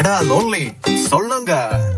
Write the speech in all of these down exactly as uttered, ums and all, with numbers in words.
அடா லோன்லி சொல்லுங்க.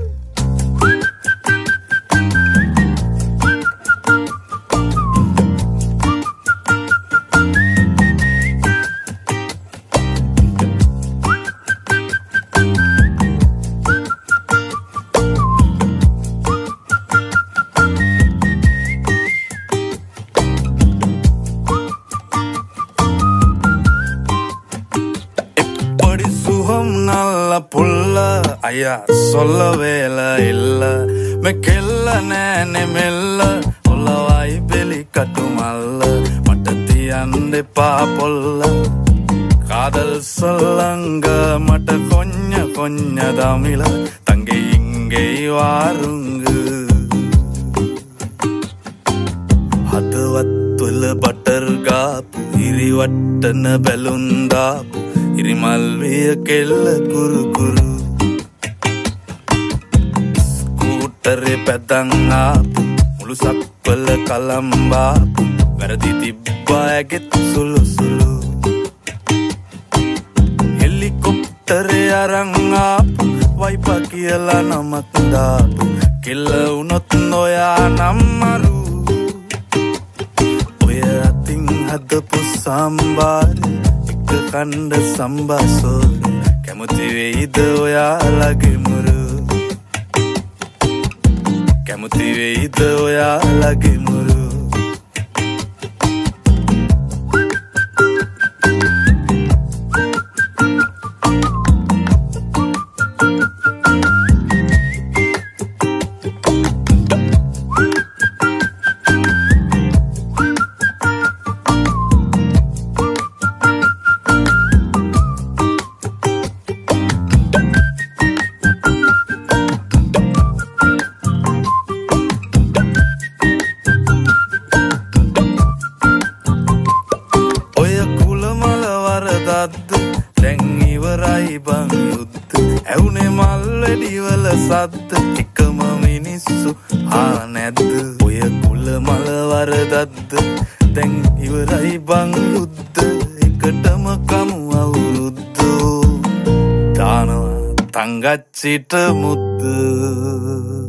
புல்ல ஐயா சொல்ல வேலை இல்ல மெக்கெல்ல நேனே மெல்ல ஒல்லவாய் பெலி கட்டுமல்ல மட்டத்தி அண்டே பாப்பொல்ல காதல் சொல்லங்க மட்ட கொஞ்ச கொஞ்ச தமிழ தங்கை இங்கே வாருங்கு හදවත්වල බටර් ගාපු ඉරි වට්ටන බැලුන් දාපු ඉරිමල්විය කෙල්ල කුරු කුරු ස්කූටරේ පැදන් ආපු මුළු සක්වල කලම්බාපු වැරදි තිබ්බා ඇගෙත් සුළු සුළු හෙලිකොප්ටරේ අරන් ආපු වයිපා කියලා නමක් දාපු කෙල්ල වුණොත් නොයා නම් මරු හදපු සම්බාර එක කණ්ඩ සම්බාසෝර කැමති වෙයිද ඔයාලගේ මුරු කැමති වෙයිද ඔයාලගේ මුරු දැන් ඉවරයි බං යුද්ධ ඇවුනේ මල්වැඩිවල සද්ද එකම මිනිස්සු ආ නැද්ද ඔය කුල මල වරදද්ද දැන් ඉවරයි බං යුද්ධ එකටම කමු අවුරුද්දෝ දානවා තංගච්චිට මුද්ද